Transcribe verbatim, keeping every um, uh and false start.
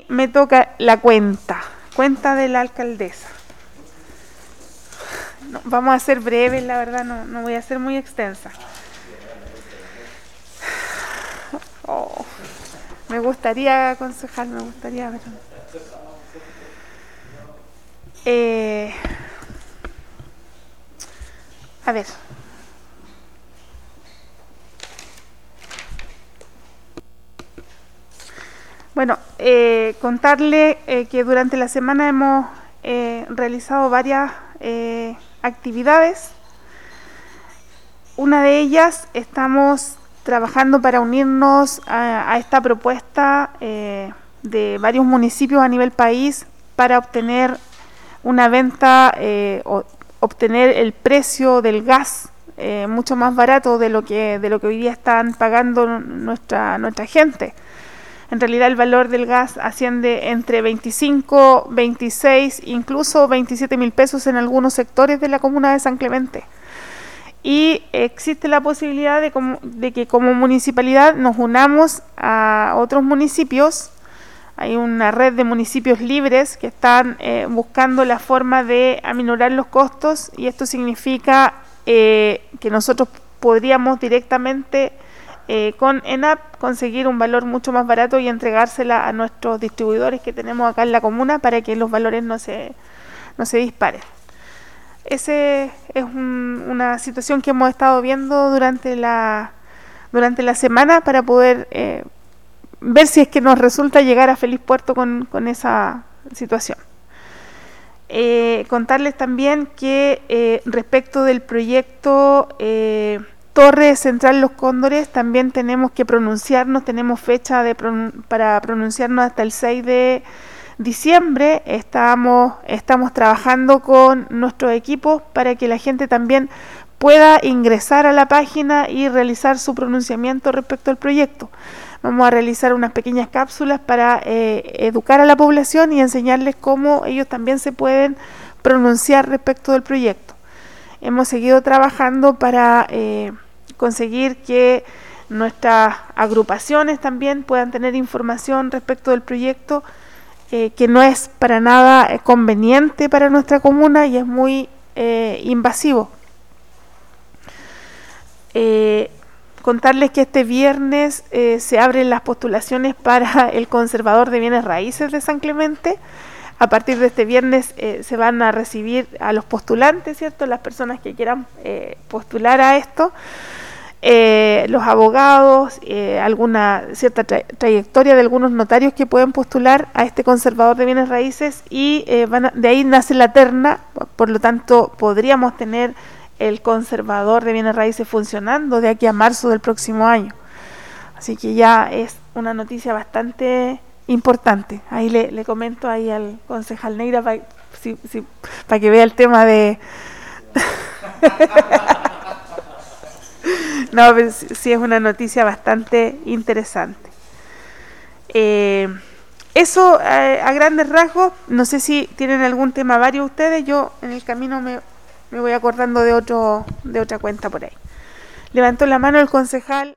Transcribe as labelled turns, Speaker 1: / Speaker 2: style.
Speaker 1: me toca la cuenta, cuenta de la alcaldesa. No, vamos a ser breves, la verdad, no, no voy a ser muy extensa. Oh, me gustaría, concejal, me gustaría ver. Eh, a ver. Bueno, eh, contarle eh, que durante la semana hemos eh, realizado varias eh, actividades. Una de ellas, estamos trabajando para unirnos a, a esta propuesta eh, de varios municipios a nivel país para obtener una venta eh, o obtener el precio del gas eh, mucho más barato de lo que de lo que hoy día están pagando nuestra nuestra gente. En realidad el valor del gas asciende entre veinticinco, veintiséis, incluso veintisiete mil pesos en algunos sectores de la comuna de San Clemente. Y existe la posibilidad de, como, de que como municipalidad nos unamos a otros municipios. Hay una red de municipios libres que están eh, buscando la forma de aminorar los costos, y esto significa eh, que nosotros podríamos directamente eh, con ENAP conseguir un valor mucho más barato y entregársela a nuestros distribuidores que tenemos acá en la comuna para que los valores no se, no se disparen. Esa es un, una situación que hemos estado viendo durante la, durante la semana para poder eh, ver si es que nos resulta llegar a Feliz Puerto con, con esa situación. Eh, contarles también que eh, respecto del proyecto eh, Torre Central Los Cóndores, también tenemos que pronunciarnos, tenemos fecha de pronun- para pronunciarnos hasta el seis de diciembre. Estamos, estamos trabajando con nuestros equipos para que la gente también pueda ingresar a la página y realizar su pronunciamiento respecto al proyecto. Vamos a realizar unas pequeñas cápsulas para eh, educar a la población y enseñarles cómo ellos también se pueden pronunciar respecto del proyecto. Hemos seguido trabajando para eh, conseguir que nuestras agrupaciones también puedan tener información respecto del proyecto, eh, que no es para nada eh, conveniente para nuestra comuna y es muy eh, invasivo. Eh, contarles que este viernes eh, se abren las postulaciones para el conservador de bienes raíces de San Clemente. A partir de este viernes eh, se van a recibir a los postulantes, ¿cierto? Las personas que quieran eh, postular a esto, eh, los abogados, eh, alguna cierta tra- trayectoria de algunos notarios que pueden postular a este conservador de bienes raíces, y eh, van a, de ahí nace la terna. Por lo tanto, podríamos tener el conservador de bienes raíces funcionando de aquí a marzo del próximo año. Así que ya es una noticia bastante importante. Ahí le, le comento ahí al concejal Neira para si, si, pa que vea el tema de... No, pero sí, sí es una noticia bastante interesante. Eh, eso eh, a grandes rasgos. No sé si tienen algún tema varios ustedes. Yo en el camino me... me voy acordando de otro de otra cuenta por ahí. Levantó la mano el concejal.